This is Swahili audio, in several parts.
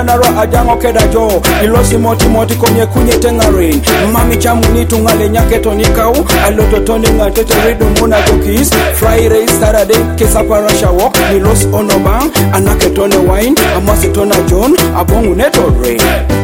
naro ajango kedajo ilosi moti moti konye kunye tengarin mami chamuni tungale nyaketo nikau aloto toni ngatete ridu muna jokis Friday Saturday kesa parasha walk nilos onobang anaketone wine amasitona John abongu neto rain.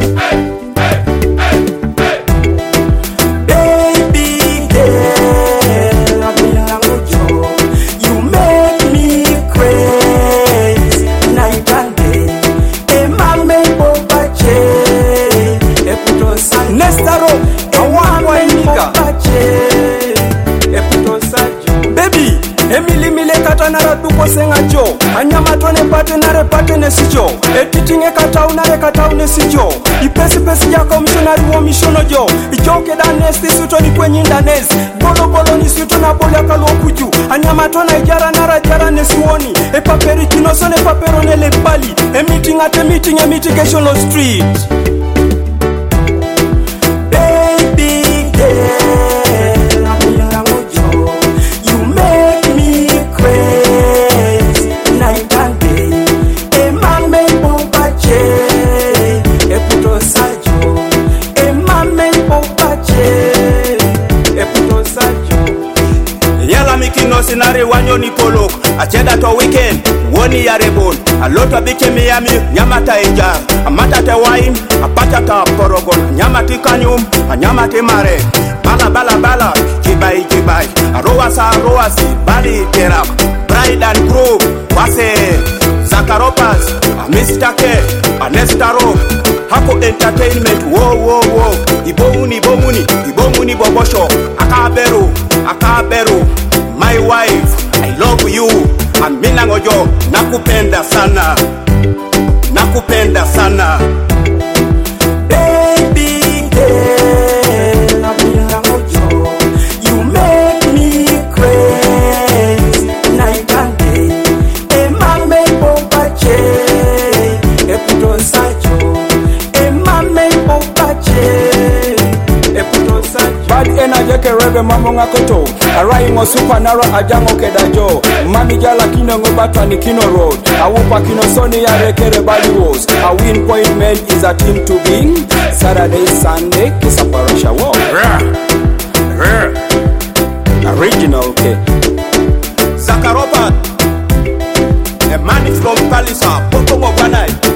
Nara duko senga jo anyama tone pate ne sijo etitinge katau ne sijo ipesi yako missionary wo missiono jo ijoke da nesti suto ni kwenye ndanes bolo ni suto na bola kalo kuju anyama tona ijara nara jara ne siwoni paperi kino sone papero ne le pali meeting mitigation on street baby girl. Sinare wanyo ni polok acheda to weekend woni yarebon alota biche Miami nyamata eja amata te wine apata ta porogon nyamati kanyum nyamati mare bala kibai roasi bali terap bride and groom wase Zakaropas Mr. K Anestaro Hako entertainment wo ibomuni bobosho akaberu my wife, I love you. Amina ngojo, nakupenda sana. Baby girl, amina ngojo, you make me crazy night and day. Emame popache, eputo sajo. Emame popache, eputo sajo. Bad energy kerebe mambo ngakoto. Arai ngo super naro ajango kedajo mami jala kino ngobata ni kino road awupa kino soni ya rekere bali wos a win point man is a team to being Saturday Sunday kisa parasha walk original K Zakaropa a man from Palisa Potongo Banai